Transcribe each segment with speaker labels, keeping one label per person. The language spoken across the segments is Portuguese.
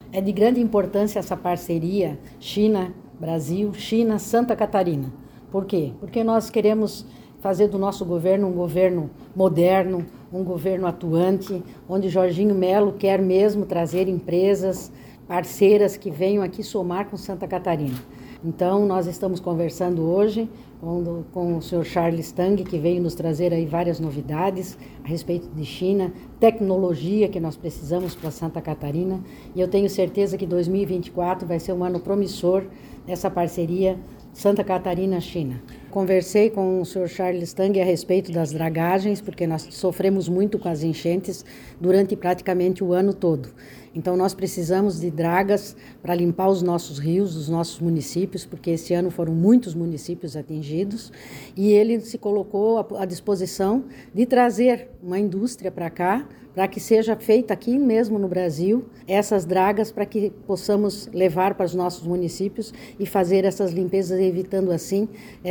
Speaker 1: É de grande importância essa parceria China-Brasil, China-Santa Catarina. Por quê? Porque nós queremos fazer do nosso governo um governo moderno, um governo atuante, onde Jorginho Melo quer mesmo trazer empresas parceiras que venham aqui somar com Santa Catarina. Então, nós estamos conversando hoje com o senhor Charles Tang, que veio nos trazer aí várias novidades a respeito de China, tecnologia que nós precisamos para Santa Catarina, e eu tenho certeza que 2024 vai ser um ano promissor dessa parceria Santa Catarina-China. Conversei com o senhor Charles Tang a respeito das dragagens, porque nós sofremos muito com as enchentes durante praticamente o ano todo. Então nós precisamos de dragas para limpar os nossos rios, os nossos municípios, porque esse ano foram muitos municípios atingidos, e ele se colocou à disposição de trazer uma indústria para cá, para que seja feita aqui mesmo no Brasil essas dragas, para que possamos levar para os nossos municípios e fazer essas limpezas, evitando assim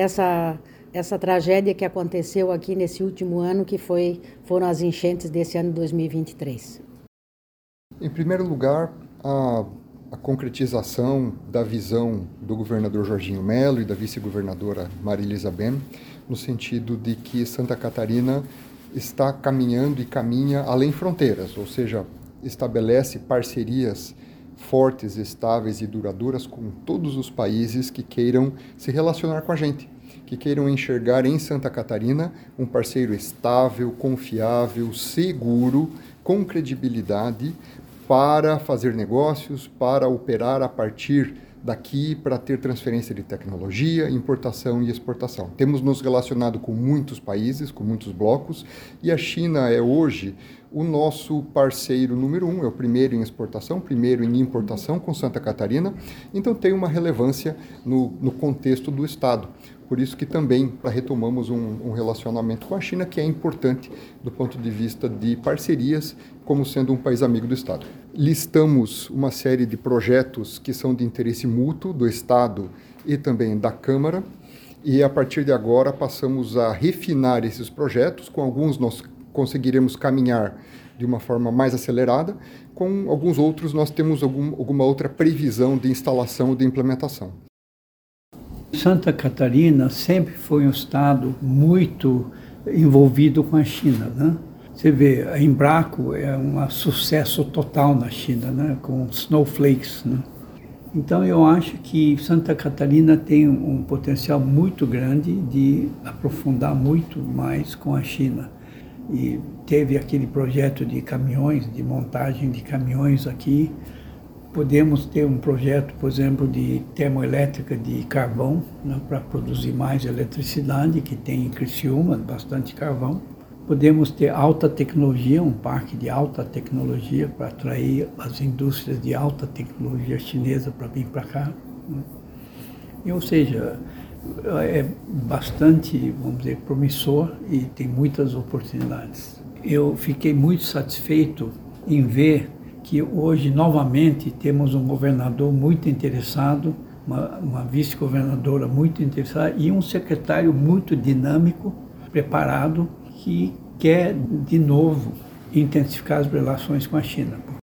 Speaker 1: essa tragédia que aconteceu aqui nesse último ano, que foram as enchentes desse ano de 2023.
Speaker 2: Em primeiro lugar, a concretização da visão do governador Jorginho Melo e da vice-governadora Marilisa Ben, no sentido de que Santa Catarina está caminhando e caminha além fronteiras, ou seja, estabelece parcerias fortes, estáveis e duradouras com todos os países que queiram se relacionar com a gente, que queiram enxergar em Santa Catarina um parceiro estável, confiável, seguro, com credibilidade para fazer negócios, para operar a partir daqui, para ter transferência de tecnologia, importação e exportação. Temos nos relacionado com muitos países, com muitos blocos, e a China é hoje o nosso parceiro número 1, é o primeiro em exportação, primeiro em importação com Santa Catarina, então tem uma relevância no contexto do Estado. Por isso que também retomamos um relacionamento com a China, que é importante do ponto de vista de parcerias, como sendo um país amigo do Estado. Listamos uma série de projetos que são de interesse mútuo do Estado e também da Câmara, e a partir de agora passamos a refinar esses projetos. Com alguns nós conseguiremos caminhar de uma forma mais acelerada, com alguns outros nós temos alguma outra previsão de instalação ou de implementação.
Speaker 3: Santa Catarina sempre foi um estado muito envolvido com a China, né? Você vê, a Embraco é um sucesso total na China, né? Com snowflakes, né? Então eu acho que Santa Catarina tem um potencial muito grande de aprofundar muito mais com a China. E teve aquele projeto de caminhões, de montagem de caminhões aqui. Podemos ter um projeto, por exemplo, de termoelétrica de carvão, né, para produzir mais eletricidade, que tem em Criciúma bastante carvão. Podemos ter alta tecnologia, um parque de alta tecnologia para atrair as indústrias de alta tecnologia chinesa para vir para cá, né? E, ou seja, é bastante, vamos dizer, promissor e tem muitas oportunidades. Eu fiquei muito satisfeito em ver que hoje, novamente, temos um governador muito interessado, uma vice-governadora muito interessada e um secretário muito dinâmico, preparado, que quer, de novo, intensificar as relações com a China.